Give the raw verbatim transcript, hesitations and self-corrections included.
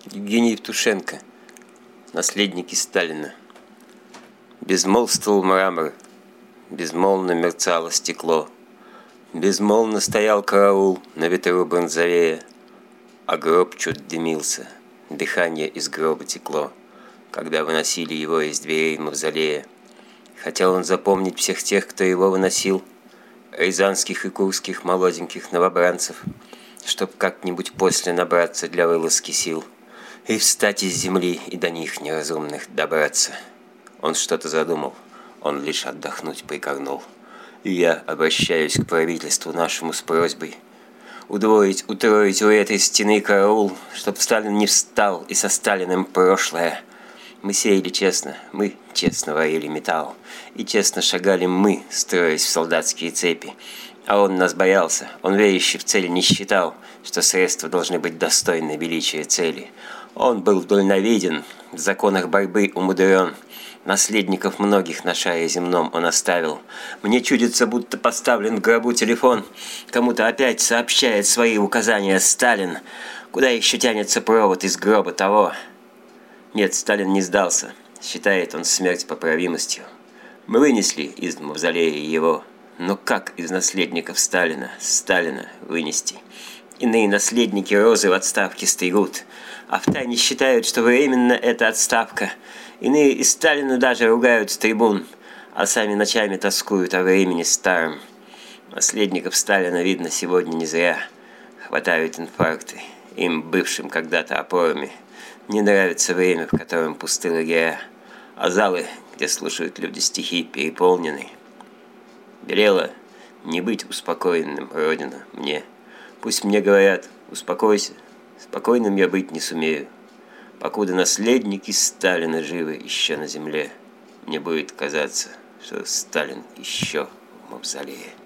Евгений Евтушенко, наследники Сталина. Безмолвствовал мрамор, безмолвно мерцало стекло, безмолвно стоял караул на ветру бронзовея, а гроб чуть дымился, дыхание из гроба текло, когда выносили его из дверей мавзолея. Хотел он запомнить всех тех, кто его выносил, рязанских и курских молоденьких новобранцев, чтоб как-нибудь после набраться для вылазки сил и встать из земли и до них неразумных добраться. Он что-то задумал, он лишь отдохнуть прикорнул. И я обращаюсь к правительству нашему с просьбой удвоить, утроить у этой стены караул, чтоб Сталин не встал и со Сталиным прошлое. Мы сеяли честно, мы честно варили металл, и честно шагали мы, строясь в солдатские цепи. А он нас боялся, он верящий в цель не считал, что средства должны быть достойны величия цели. Он был дальновиден, в законах борьбы умудрен, наследников многих на шаре земном он оставил. Мне чудится, будто поставлен в гробу телефон, кому-то опять сообщает свои указания Сталин, куда еще тянется провод из гроба того. Нет, Сталин не сдался, считает он смерть поправимостью. Мы вынесли из мавзолея его, но как из наследников Сталина, Сталина вынести? Иные наследники розы в отставке стригут, а втайне считают, что временно эта отставка. Иные из Сталина даже ругают с трибун, а сами ночами тоскуют о времени старом. Наследников Сталина видно сегодня не зря. Хватают инфаркты, им, бывшим когда-то опорами. Не нравится время, в котором пусты лагеря, а залы, где слушают люди стихи, переполнены. Велела не быть успокоенным, Родина, мне. Пусть мне говорят, успокойся, спокойным я быть не сумею. Покуда наследники Сталина живы еще на земле, мне будет казаться, что Сталин еще в мавзолее.